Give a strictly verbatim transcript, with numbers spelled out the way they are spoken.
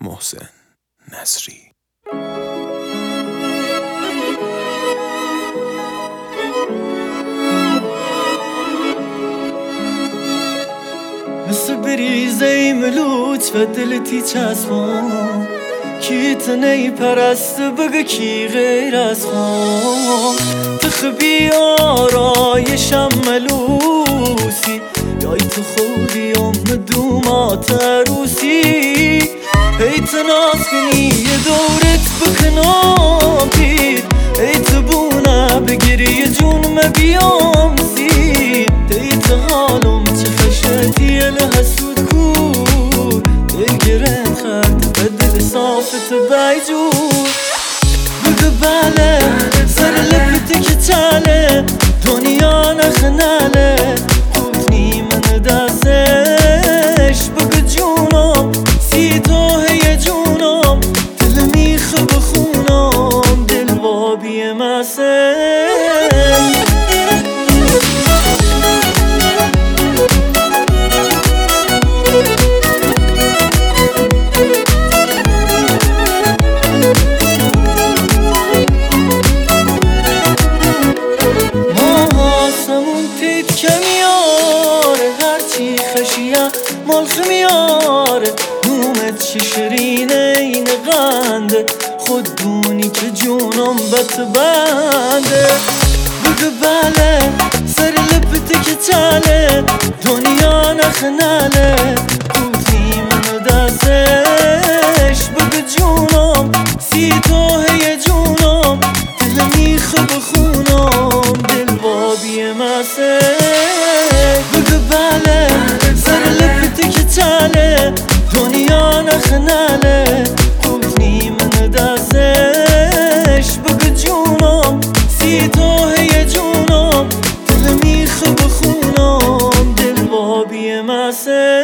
محسن نصری. مثل بریزه ملوچ و دلتی چسبان کی تنهی پرست بگه کی غیر از خان تخبی آرایشم ملوسی یای تو خودی ام دومات عروسی ای تناس کنی یه دورت بکنم بید ای تبونه بگیری یه جون مبیام زید ای تحالم چه خشتی الهسود کور ای گرن خرد بدل صافت بیجور بگه بله سر لبت که چله دنیا نخناله خودنی من دستش بگه جونم سی تو هی جونم دل میخه بخونم دل بابی مسل مالخ میاره نومت چی شیرینه این قنده خود دونی که جونم بت بنده بگه بله سر لبت که چله دنیا نخناله کوتی منو دستش بگه جونم سی تو هی جونم دل میخه بخونم دل بابی مسه بگه بله سر لبت که چله دنیا نخناله خودنی من دستش بگه جونم سی تو هی جونم دل میخه بخونم دل بابی مسه